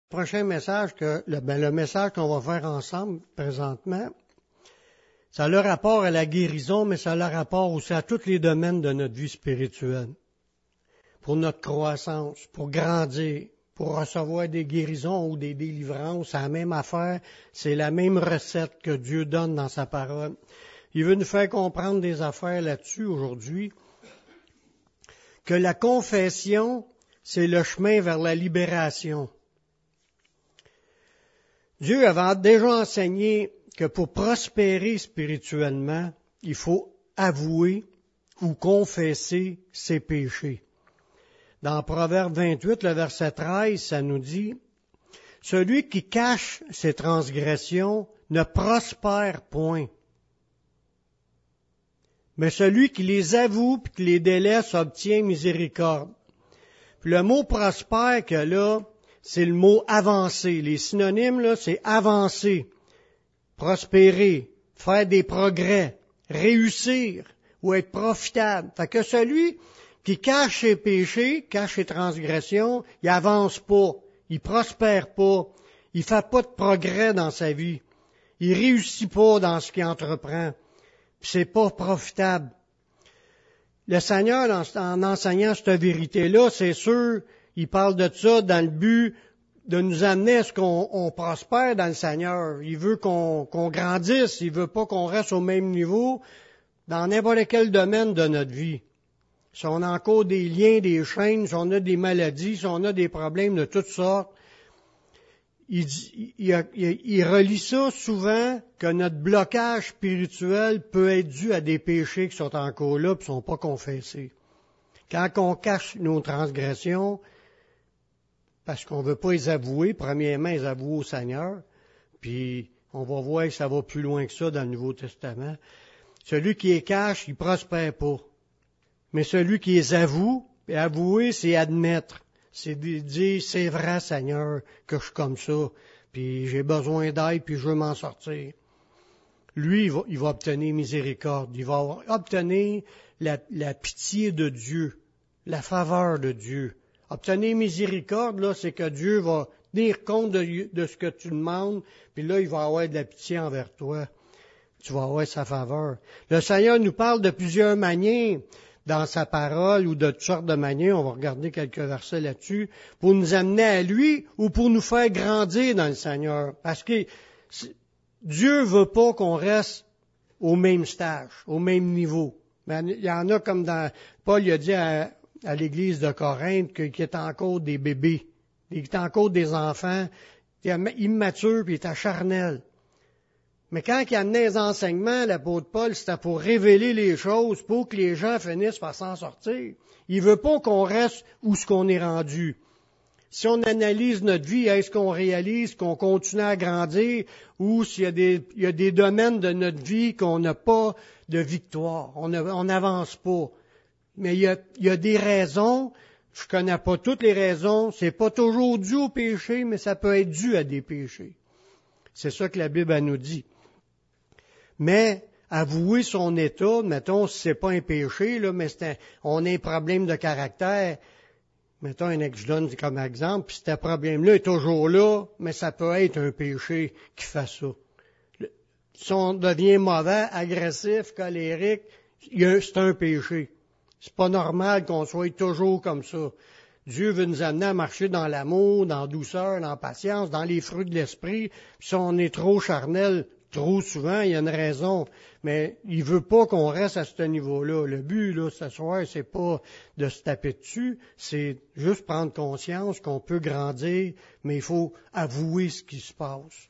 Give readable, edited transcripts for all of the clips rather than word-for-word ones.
prochain message, le message qu'on va faire ensemble présentement, ça a le rapport à la guérison, mais ça a le rapport aussi à tous les domaines de notre vie spirituelle. Pour notre croissance, pour grandir, pour recevoir des guérisons ou des délivrances, c'est la même affaire, c'est la même recette que Dieu donne dans sa parole. Il veut nous faire comprendre des affaires là-dessus aujourd'hui, que la confession, c'est le chemin vers la libération. Dieu avait déjà enseigné que pour prospérer spirituellement, il faut avouer ou confesser ses péchés. Dans Proverbe 28, le verset 13, ça nous dit « Celui qui cache ses transgressions ne prospère point, mais celui qui les avoue et qui les délaisse obtient miséricorde. » Puis le mot « prospère » que là, c'est le mot « avancer ». Les synonymes, là, c'est « avancer », « prospérer », « faire des progrès », « réussir » ou « être profitable ». Fait que celui qui cache ses péchés, cache ses transgressions, il avance pas, il prospère pas, il fait pas de progrès dans sa vie, il réussit pas dans ce qu'il entreprend, puis c'est pas profitable. Le Seigneur, en enseignant cette vérité-là, c'est sûr, il parle de ça dans le but de nous amener à ce qu'on prospère dans le Seigneur. Il veut qu'on grandisse, il veut pas qu'on reste au même niveau dans n'importe quel domaine de notre vie. Si on a encore des liens, des chaînes, si on a des maladies, si on a des problèmes de toutes sortes, il relie ça souvent que notre blocage spirituel peut être dû à des péchés qui sont encore là et qui ne sont pas confessés. Quand on cache nos transgressions, parce qu'on ne veut pas les avouer, premièrement, les avouer au Seigneur, puis on va voir que ça va plus loin que ça dans le Nouveau Testament. Celui qui les cache, il ne prospère pas. Mais celui qui les avoue, et avouer, c'est admettre. C'est dire, c'est vrai, Seigneur, que je suis comme ça, puis j'ai besoin d'aide, puis je veux m'en sortir. Lui, il va obtenir miséricorde. Il va obtenir la pitié de Dieu, la faveur de Dieu. Obtenir miséricorde, là, c'est que Dieu va tenir compte de ce que tu demandes, puis là, il va avoir de la pitié envers toi. Tu vas avoir sa faveur. Le Seigneur nous parle de plusieurs manières dans sa parole ou de toutes sortes de manières, on va regarder quelques versets là-dessus, pour nous amener à lui ou pour nous faire grandir dans le Seigneur. Parce que Dieu veut pas qu'on reste au même stage, au même niveau. Mais il y en a comme dans, Paul il a dit à l'église de Corinthe qu'il est encore des bébés, qu'il est encore des enfants, il est immature puis il est charnel. Mais quand il amenait les enseignements, l'apôtre Paul, c'était pour révéler les choses, pour que les gens finissent par s'en sortir. Il veut pas qu'on reste où ce qu'on est rendu. Si on analyse notre vie, est-ce qu'on réalise qu'on continue à grandir ou s'il y a des domaines de notre vie qu'on n'a pas de victoire, on n'avance pas. Mais il y a des raisons, je connais pas toutes les raisons, c'est pas toujours dû au péché, mais ça peut être dû à des péchés. C'est ça que la Bible elle nous dit. Mais avouer son état, mettons, si c'est pas un péché, là, mais on a un problème de caractère, mettons je donne comme exemple, puis ce problème-là est toujours là, mais ça peut être un péché qui fait ça. Si on devient mauvais, agressif, colérique, c'est un péché. C'est pas normal qu'on soit toujours comme ça. Dieu veut nous amener à marcher dans l'amour, dans la douceur, dans la patience, dans les fruits de l'esprit. Puis si on est trop charnel, trop souvent, il y a une raison. Mais il veut pas qu'on reste à ce niveau-là. Le but, là, ce soir, c'est pas de se taper dessus, c'est juste prendre conscience qu'on peut grandir, mais il faut avouer ce qui se passe.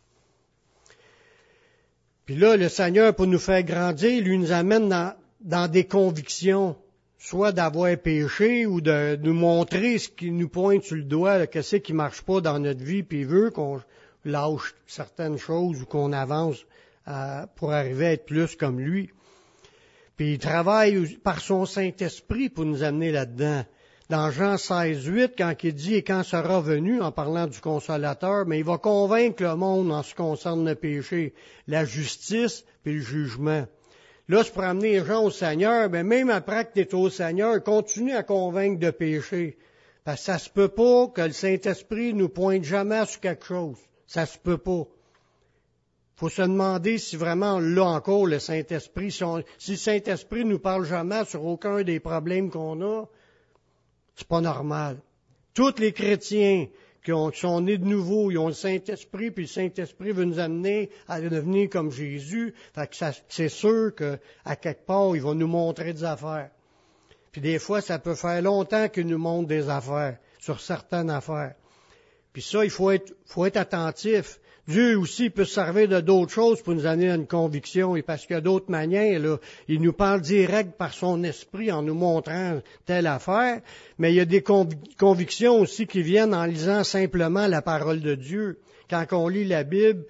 Puis là, le Seigneur, pour nous faire grandir, lui nous amène dans des convictions, soit d'avoir péché ou de nous montrer ce qui nous pointe sur le doigt, qu'est-ce qui marche pas dans notre vie, puis il veut qu'on lâche certaines choses ou qu'on avance pour arriver à être plus comme lui. Puis il travaille par son Saint-Esprit pour nous amener là-dedans. Dans Jean 16:8, quand il dit « Et quand sera venu », en parlant du Consolateur, mais il va convaincre le monde en ce qui concerne le péché, la justice puis le jugement. Là, c'est pour amener les gens au Seigneur, mais même après que tu es au Seigneur, continue à convaincre de péché. Parce que ça se peut pas que le Saint-Esprit nous pointe jamais sur quelque chose. Ça se peut pas. Faut se demander si vraiment là encore le Saint-Esprit, si le Saint-Esprit nous parle jamais sur aucun des problèmes qu'on a, c'est pas normal. Tous les chrétiens qui sont nés de nouveau, ils ont le Saint-Esprit, puis le Saint-Esprit veut nous amener à devenir comme Jésus. Fait que c'est sûr qu'à quelque part, il va nous montrer des affaires. Puis des fois, ça peut faire longtemps qu'il nous montre des affaires, sur certaines affaires. Puis ça, il faut être attentif. Dieu aussi peut se servir de d'autres choses pour nous amener à une conviction, et parce qu'il y a d'autres manières, là, il nous parle direct par son esprit en nous montrant telle affaire, mais il y a des convictions aussi qui viennent en lisant simplement la parole de Dieu. Quand on lit la Bible,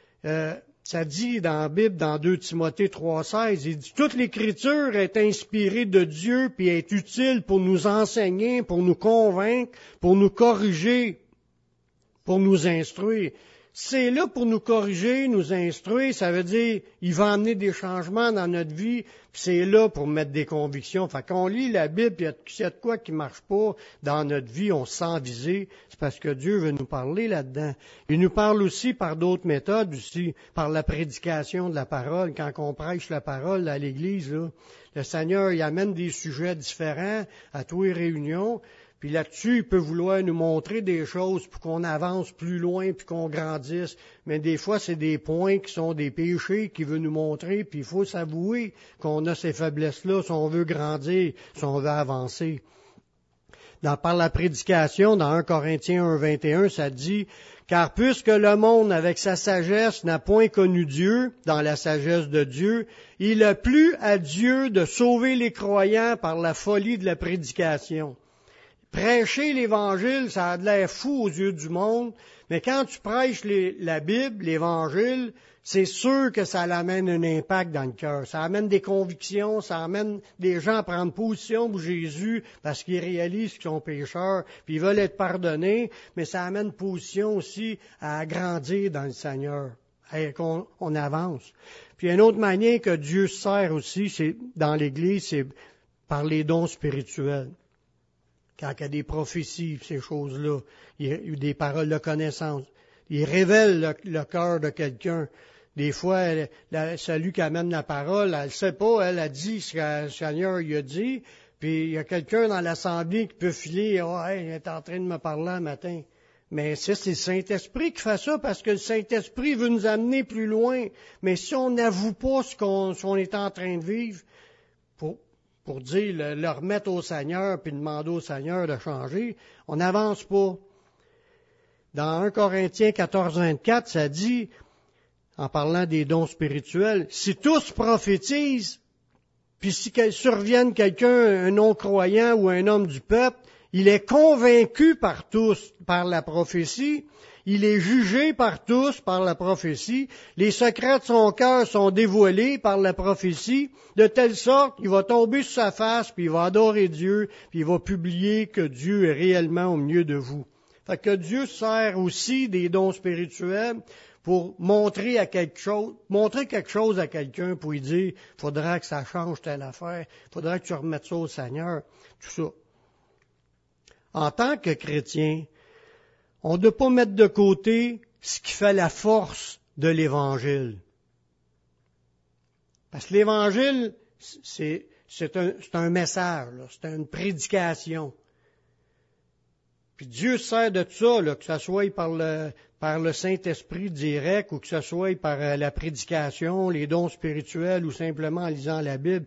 ça dit dans la Bible, dans 2 Timothée 3,16, il dit « Toute l'Écriture est inspirée de Dieu, puis est utile pour nous enseigner, pour nous convaincre, pour nous corriger, pour nous instruire. » C'est là pour nous corriger, nous instruire, ça veut dire, il va amener des changements dans notre vie, puis c'est là pour mettre des convictions. Fait qu'on lit la Bible, puis s'il y a de quoi qui marche pas dans notre vie, on se sent visé, c'est parce que Dieu veut nous parler là-dedans. Il nous parle aussi par d'autres méthodes, aussi par la prédication de la parole. Quand on prêche la parole à l'Église, là, le Seigneur, il amène des sujets différents à toutes les réunions. Puis là-dessus, il peut vouloir nous montrer des choses pour qu'on avance plus loin, puis qu'on grandisse. Mais des fois, c'est des points qui sont des péchés qu'il veut nous montrer, puis il faut s'avouer qu'on a ces faiblesses-là si on veut grandir, si on veut avancer. Par la prédication, dans 1 Corinthiens 1,21, ça dit « Car puisque le monde, avec sa sagesse, n'a point connu Dieu, dans la sagesse de Dieu, il a plu à Dieu de sauver les croyants par la folie de la prédication. » Prêcher l'Évangile, ça a de l'air fou aux yeux du monde, mais quand tu prêches la Bible, l'Évangile, c'est sûr que ça amène un impact dans le cœur. Ça amène des convictions, ça amène des gens à prendre position pour Jésus parce qu'ils réalisent qu'ils sont pécheurs, puis ils veulent être pardonnés, mais ça amène position aussi à grandir dans le Seigneur, qu'on avance. Puis une autre manière que Dieu se sert aussi, c'est dans l'Église, c'est par les dons spirituels. Quand il y a des prophéties, ces choses-là, il y a des paroles de connaissance. Il révèle le cœur de quelqu'un. Des fois, celui qui amène la parole, elle ne sait pas, elle a dit ce que le Seigneur lui a dit, puis il y a quelqu'un dans l'assemblée qui peut filer, « Oh, hey, il est en train de me parler un matin. » Mais c'est le Saint-Esprit qui fait ça, parce que le Saint-Esprit veut nous amener plus loin. Mais si on n'avoue pas ce qu'on est en train de vivre, pour dire, le remettre au Seigneur, puis demander au Seigneur de changer, on n'avance pas. Dans 1 Corinthiens 14, 24, ça dit, en parlant des dons spirituels, si tous prophétisent, puis si survienne quelqu'un, un non-croyant ou un homme du peuple, il est convaincu par tous, par la prophétie, il est jugé par tous par la prophétie. Les secrets de son cœur sont dévoilés par la prophétie, de telle sorte qu'il va tomber sur sa face, puis il va adorer Dieu, puis il va publier que Dieu est réellement au milieu de vous. Fait que Dieu sert aussi des dons spirituels pour montrer quelque chose à quelqu'un, pour lui dire, faudra que ça change telle affaire, faudra que tu remettes ça au Seigneur, tout ça. En tant que chrétien, on ne doit pas mettre de côté ce qui fait la force de l'Évangile. Parce que l'Évangile, c'est un message, là, c'est une prédication. Puis Dieu sert de ça, là, que ce soit par le Saint-Esprit direct ou que ce soit par la prédication, les dons spirituels ou simplement en lisant la Bible.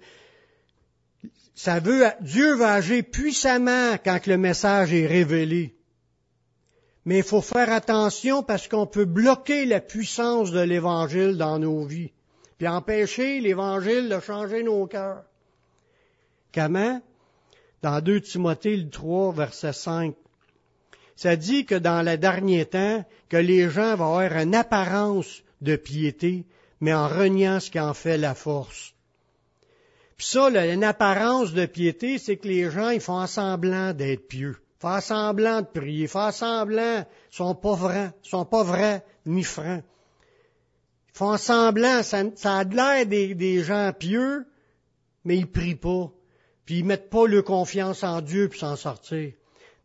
Dieu va agir puissamment quand le message est révélé. Mais il faut faire attention parce qu'on peut bloquer la puissance de l'Évangile dans nos vies, puis empêcher l'Évangile de changer nos cœurs. Comment? Dans 2 Timothée 3, verset 5, ça dit que dans le dernier temps, que les gens vont avoir une apparence de piété, mais en reniant ce qui en fait la force. Puis ça, une apparence de piété, c'est que les gens, ils font semblant d'être pieux. Faire semblant de prier, faire semblant, sont pas vrais ni francs. Ils font semblant, ça a de l'air des gens pieux, mais ils prient pas. Puis ils mettent pas leur confiance en Dieu pour s'en sortir.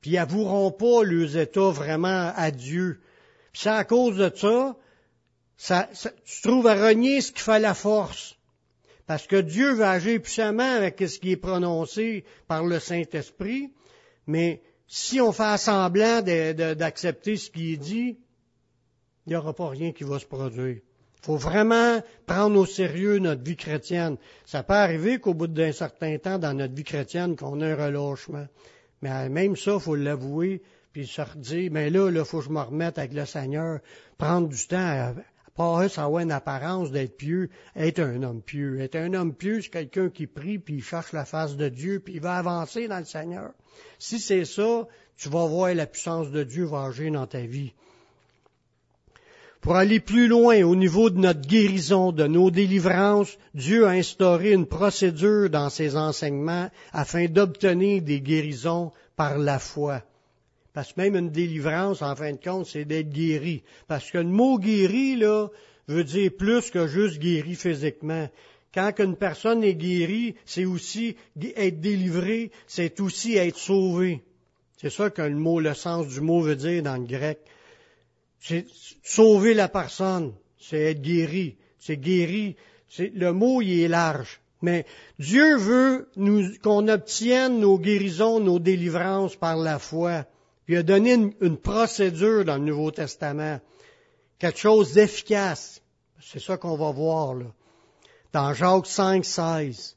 puis ils avoueront pas leurs états vraiment à Dieu. Puis c'est à cause de ça, tu trouves à renier ce qui fait la force. Parce que Dieu va agir puissamment avec ce qui est prononcé par le Saint-Esprit, mais si on fait semblant d'accepter ce qui est dit, il n'y aura pas rien qui va se produire. Il faut vraiment prendre au sérieux notre vie chrétienne. Ça peut arriver qu'au bout d'un certain temps dans notre vie chrétienne, qu'on ait un relâchement. Mais même ça, il faut l'avouer, puis se redire, mais là, il faut que je me remette avec le Seigneur, prendre du temps à pas ça avoir une apparence d'être pieux, être un homme pieux. Être un homme pieux, c'est quelqu'un qui prie, puis il cherche la face de Dieu, puis il va avancer dans le Seigneur. Si c'est ça, tu vas voir la puissance de Dieu va agir dans ta vie. Pour aller plus loin au niveau de notre guérison, de nos délivrances, Dieu a instauré une procédure dans ses enseignements afin d'obtenir des guérisons par la foi. Parce que même une délivrance, en fin de compte, c'est d'être guéri. Parce que le mot guéri, là, veut dire plus que juste guéri physiquement. Quand une personne est guérie, c'est aussi être délivré, c'est aussi être sauvé. C'est ça que le sens du mot veut dire dans le grec. C'est sauver la personne, c'est être guéri. C'est guéri. Le mot, il est large. Mais Dieu veut qu'on obtienne nos guérisons, nos délivrances par la foi. Il a donné une procédure dans le Nouveau Testament, quelque chose d'efficace. C'est ça qu'on va voir là. Dans Jacques 5,16.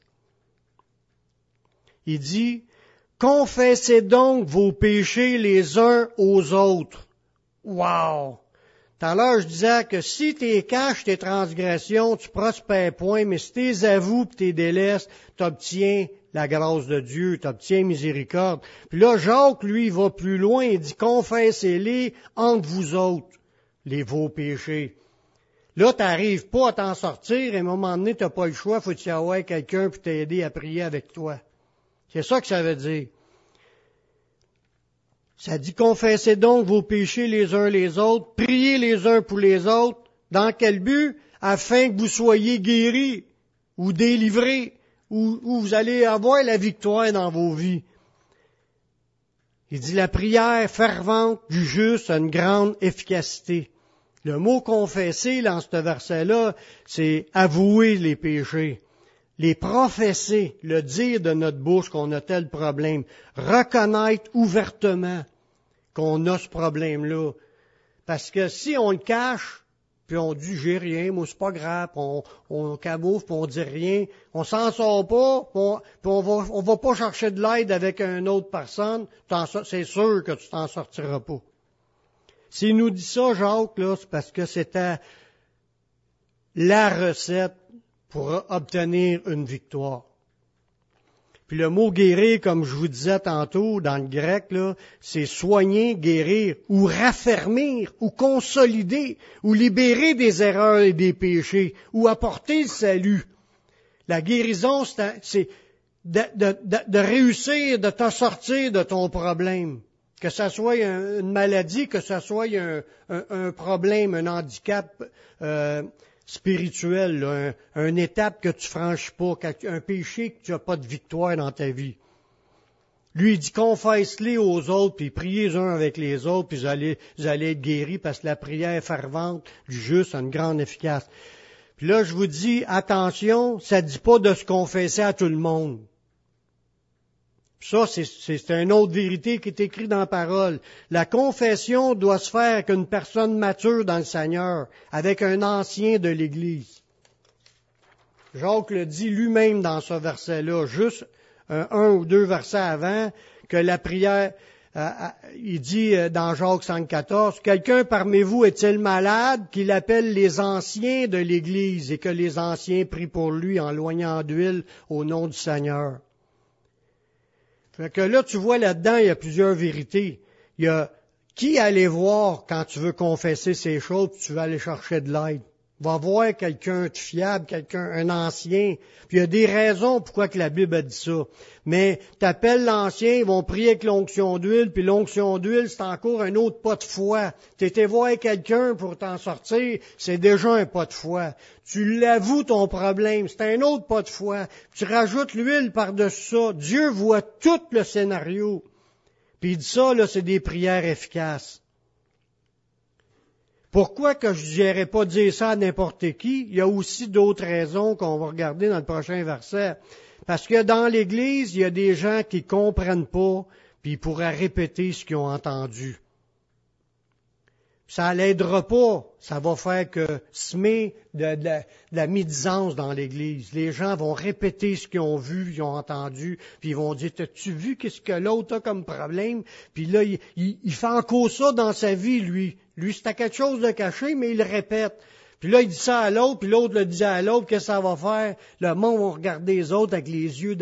Il dit, « Confessez donc vos péchés les uns aux autres. » Wow! Tout à l'heure, je disais que si tu caches tes transgressions, tu prospères point, mais si tu les avoues et tu les délaisses, tu obtiens la grâce de Dieu, tu obtiens miséricorde. Puis là, Jacques, lui, il va plus loin, il dit, confessez-les entre vous autres, vos péchés. Là, tu n'arrives pas à t'en sortir, et à un moment donné, tu n'as pas le choix, faut y avoir quelqu'un pour t'aider à prier avec toi. C'est ça que ça veut dire. Ça dit, confessez donc vos péchés les uns les autres, priez les uns pour les autres. Dans quel but? Afin que vous soyez guéris ou délivrés, ou vous allez avoir la victoire dans vos vies. Il dit, la prière fervente du juste a une grande efficacité. Le mot confesser, dans ce verset-là, c'est avouer les péchés. Les professer, le dire de notre bouche qu'on a tel problème, reconnaître ouvertement qu'on a ce problème-là. Parce que si on le cache, puis on dit j'ai rien, moi c'est pas grave, on camoufle, puis on dit rien, on s'en sort pas, puis on va pas chercher de l'aide avec une autre personne, c'est sûr que tu t'en sortiras pas. S'il nous dit ça, Jacques, là, c'est parce que c'était la recette pour obtenir une victoire. Puis le mot guérir, comme je vous disais tantôt, dans le grec, là, c'est soigner, guérir, ou raffermir, ou consolider, ou libérer des erreurs et des péchés, ou apporter le salut. La guérison, c'est de réussir, de t'en sortir de ton problème. Que ça soit une maladie, que ça soit un problème, un handicap spirituel, là, une étape que tu franchis pas, un péché que tu n'as pas de victoire dans ta vie. Lui, il dit, confesse-les aux autres, puis priez les uns avec les autres, puis vous allez être guéris, parce que la prière fervente du juste a une grande efficace. Puis là, je vous dis, attention, ça ne dit pas de se confesser à tout le monde. Ça, c'est une autre vérité qui est écrite dans la parole. La confession doit se faire avec une personne mature dans le Seigneur, avec un ancien de l'Église. Jacques le dit lui-même dans ce verset-là, juste un ou deux versets avant, que la prière, il dit dans Jacques 5,14, « Quelqu'un parmi vous est-il malade qu'il appelle les anciens de l'Église et que les anciens prient pour lui en loignant d'huile au nom du Seigneur. » Fait que là, tu vois là-dedans, il y a plusieurs vérités. Il y a qui aller voir quand tu veux confesser ces choses, puis tu veux aller chercher de l'aide. Va voir quelqu'un de fiable, un ancien. Puis il y a des raisons pourquoi que la Bible a dit ça. Mais t'appelles l'ancien, ils vont prier avec l'onction d'huile, puis l'onction d'huile, c'est encore un autre pas de foi. T'étais voir quelqu'un pour t'en sortir, c'est déjà un pas de foi. Tu l'avoues ton problème, c'est un autre pas de foi. Tu rajoutes l'huile par-dessus ça. Dieu voit tout le scénario. Puis il dit ça, là, c'est des prières efficaces. Pourquoi que je n'irais pas dire ça à n'importe qui? Il y a aussi d'autres raisons qu'on va regarder dans le prochain verset. Parce que dans l'Église, il y a des gens qui comprennent pas, puis ils pourraient répéter ce qu'ils ont entendu. Ça l'aidera pas, ça va faire que semer de la médisance dans l'Église. Les gens vont répéter ce qu'ils ont vu, ils ont entendu, puis ils vont dire, t'as-tu vu qu'est-ce que l'autre a comme problème? Puis là, il fait encore ça dans sa vie, lui. Lui, c'était quelque chose de caché, mais il le répète. Puis là, il dit ça à l'autre, puis l'autre le dit à l'autre, qu'est-ce que ça va faire? Le monde va regarder les autres avec les yeux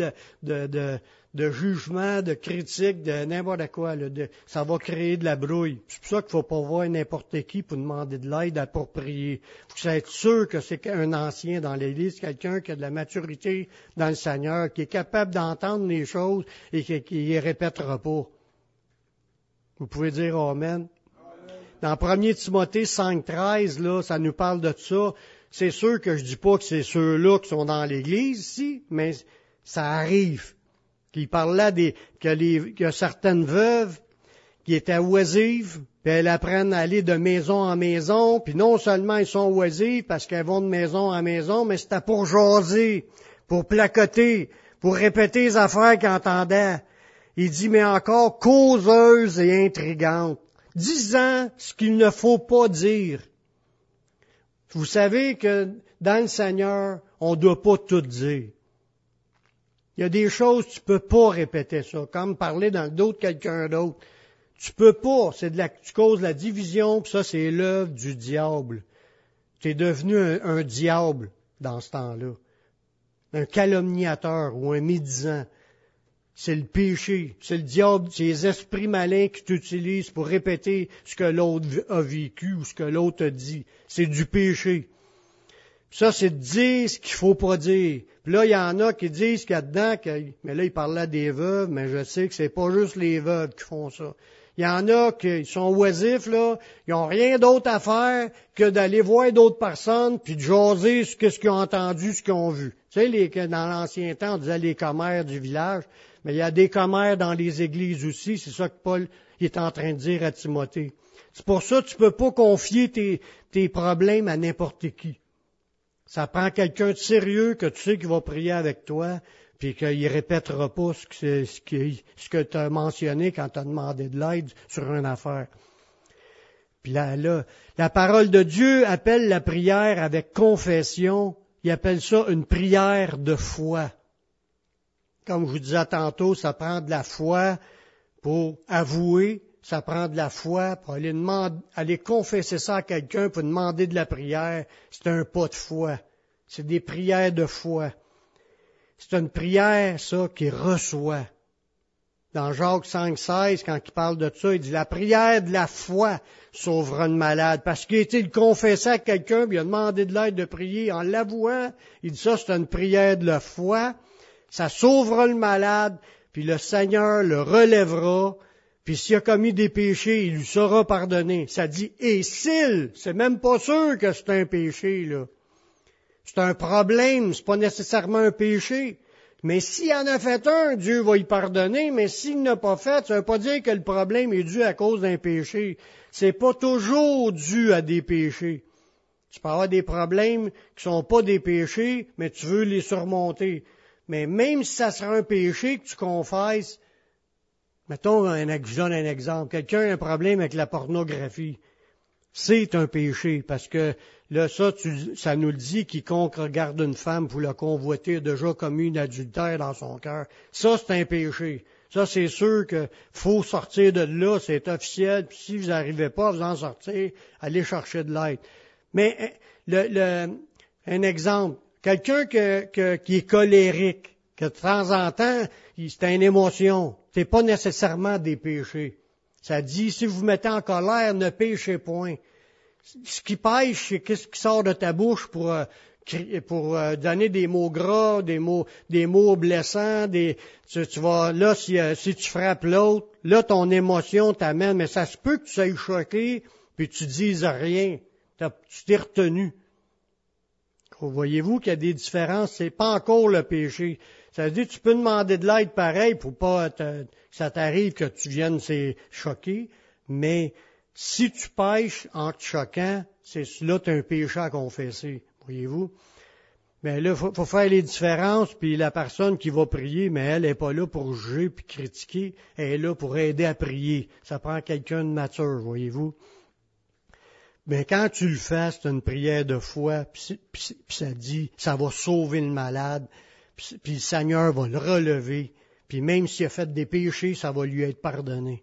de jugement, de critique, de n'importe quoi. Ça va créer de la brouille. C'est pour ça qu'il ne faut pas voir n'importe qui pour demander de l'aide pour prier. Il faut être sûr que c'est un ancien dans l'Église, quelqu'un qui a de la maturité dans le Seigneur, qui est capable d'entendre les choses et qui ne les répétera pas. Vous pouvez dire Amen. Dans 1 Timothée 5,13, là, ça nous parle de ça. C'est sûr que je dis pas que c'est ceux-là qui sont dans l'Église ici, mais ça arrive. Il parle là qu'il y a certaines veuves qui étaient oisives, puis elles apprennent à aller de maison en maison, puis non seulement elles sont oisives parce qu'elles vont de maison en maison, mais c'était pour jaser, pour placoter, pour répéter les affaires qu'elles entendaient. Il dit, mais encore causeuses et intrigantes, disant ce qu'il ne faut pas dire. Vous savez que dans le Seigneur, on ne doit pas tout dire. Il y a des choses, tu peux pas répéter ça, comme parler dans le dos de quelqu'un d'autre. Tu peux pas, tu causes la division, puis ça, c'est l'œuvre du diable. Tu es devenu un diable dans ce temps-là. Un calomniateur ou un médisant. C'est le péché, c'est le diable, c'est les esprits malins qui t'utilisent pour répéter ce que l'autre a vécu ou ce que l'autre a dit. C'est du péché. Ça, c'est de dire ce qu'il faut pas dire. Puis là, il y en a qui disent qu'il y a dedans, mais là, il parlait des veuves, mais je sais que c'est pas juste les veuves qui font ça. Il y en a qui sont oisifs, là, ils ont rien d'autre à faire que d'aller voir d'autres personnes, puis de jaser ce qu'ils ont entendu, ce qu'ils ont vu. Tu sais, dans l'ancien temps, on disait les commères du village, mais il y a des commères dans les églises aussi, c'est ça que Paul est en train de dire à Timothée. C'est pour ça que tu peux pas confier tes problèmes à n'importe qui. Ça prend quelqu'un de sérieux que tu sais qui va prier avec toi, puis qu'il répétera pas ce que tu as mentionné quand tu as demandé de l'aide sur une affaire. Puis là, la parole de Dieu appelle la prière avec confession. Il appelle ça une prière de foi. Comme je vous disais tantôt, ça prend de la foi pour avouer, ça prend de la foi pour aller confesser ça à quelqu'un pour demander de la prière. C'est un pas de foi. C'est des prières de foi. C'est une prière, ça, qui reçoit. Dans Jacques 5,16, quand il parle de ça, il dit la prière de la foi sauvera une malade. Parce qu'il a été le confessé à quelqu'un, puis il a demandé de l'aide de prier en l'avouant. Il dit ça, c'est une prière de la foi. Ça sauvera le malade, puis le Seigneur le relèvera. Puis s'il a commis des péchés, il lui sera pardonné. Ça dit et s'il, c'est même pas sûr que c'est un péché, là. C'est un problème, c'est pas nécessairement un péché. Mais s'il en a fait un, Dieu va y pardonner, mais s'il n'a pas fait, ça veut pas dire que le problème est dû à cause d'un péché. C'est pas toujours dû à des péchés. Tu peux avoir des problèmes qui sont pas des péchés, mais tu veux les surmonter. Mais même si ça sera un péché que tu confesses, mettons, je donne un exemple. Quelqu'un a un problème avec la pornographie. C'est un péché, parce que là, ça nous le dit, quiconque regarde une femme pour la convoiter a déjà commis un adultère dans son cœur. Ça, c'est un péché. Ça, c'est sûr que faut sortir de là, c'est officiel, puis si vous n'arrivez pas à vous en sortir, allez chercher de l'aide. Mais un exemple, quelqu'un qui est colérique, que de temps en temps, c'est une émotion, c'est pas nécessairement des péchés. Ça dit, si vous vous mettez en colère, ne péchez point. Ce qui pêche, c'est qu'est-ce qui sort de ta bouche pour donner des mots gras, des mots blessants, tu vas, là, si tu frappes l'autre, là, ton émotion t'amène, mais ça se peut que tu sois choqué, puis tu dises rien. Tu t'es retenu. Voyez-vous qu'il y a des différences, c'est pas encore le péché. Ça veut dire que tu peux demander de l'aide pareil pour pas que ça t'arrive que tu viennes choquer, mais si tu pêches en te choquant, c'est là tu as un péché à confesser, voyez-vous. Mais là, faut faire les différences, puis la personne qui va prier, mais elle n'est pas là pour juger puis critiquer, elle est là pour aider à prier. Ça prend quelqu'un de mature, voyez-vous. Mais quand tu le fais, c'est une prière de foi, puis ça dit, ça va sauver le malade, puis le Seigneur va le relever, puis même s'il a fait des péchés, ça va lui être pardonné.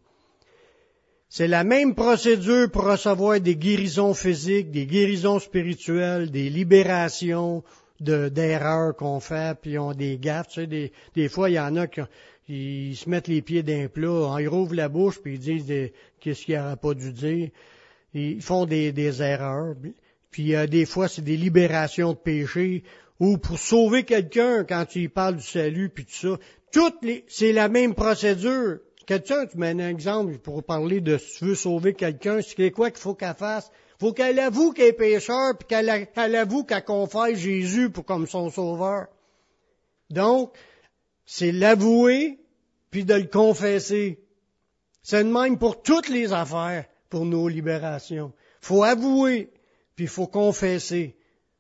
C'est la même procédure pour recevoir des guérisons physiques, des guérisons spirituelles, des libérations d'erreurs qu'on fait, puis ont des gaffes. Tu sais, des fois, il y en a qui se mettent les pieds d'un plat, ils rouvrent la bouche, puis ils disent qu'est-ce qu'il n'aurait pas dû dire. Ils font des erreurs. Puis des fois, c'est des libérations de péché, ou pour sauver quelqu'un, quand tu y parles du salut, puis tout ça. C'est la même procédure. Quelqu'un, tu mets un exemple pour parler de si tu veux sauver quelqu'un, c'est quoi qu'il faut qu'elle fasse? Il faut qu'elle avoue qu'elle est pécheur, puis qu'elle avoue qu'elle confesse Jésus comme son sauveur. Donc, c'est l'avouer, puis de le confesser. C'est le même pour toutes les affaires, pour nos libérations. Il faut avouer, puis il faut confesser.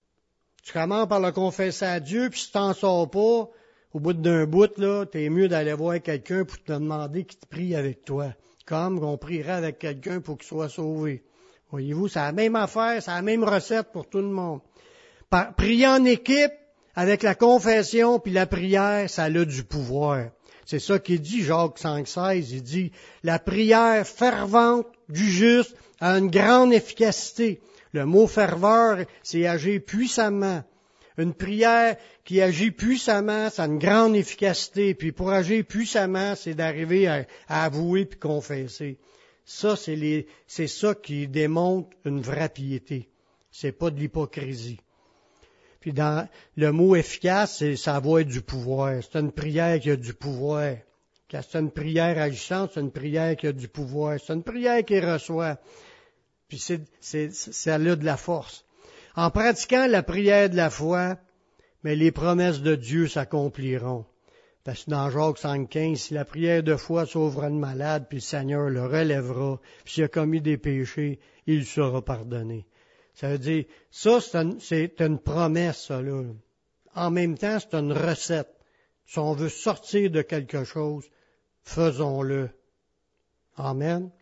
Tu commences par le confesser à Dieu, puis si tu t'en sors pas, au bout d'un bout, là, t'es mieux d'aller voir quelqu'un pour te demander qu'il te prie avec toi. Comme on prierait avec quelqu'un pour qu'il soit sauvé. Voyez-vous, c'est la même affaire, c'est la même recette pour tout le monde. Prier en équipe, avec la confession puis la prière, ça a du pouvoir. C'est ça qu'il dit, Jacques 5,16, il dit, la prière fervente du juste a une grande efficacité. Le mot ferveur, c'est agir puissamment. Une prière qui agit puissamment, ça a une grande efficacité. Puis pour agir puissamment, c'est d'arriver à avouer puis confesser. Ça, c'est ça qui démontre une vraie piété. C'est pas de l'hypocrisie. Puis dans le mot efficace, ça va être du pouvoir. C'est une prière qui a du pouvoir. Quand c'est une prière agissante, c'est une prière qui a du pouvoir. C'est une prière qui reçoit. Puis ça a de la force. En pratiquant la prière de la foi, mais les promesses de Dieu s'accompliront. Parce que dans Jacques 5,15, si la prière de foi sauvera le malade, puis le Seigneur le relèvera, puis s'il a commis des péchés, il sera pardonné. Ça veut dire, ça, c'est une promesse, ça, là. En même temps, c'est une recette. Si on veut sortir de quelque chose, faisons-le. Amen.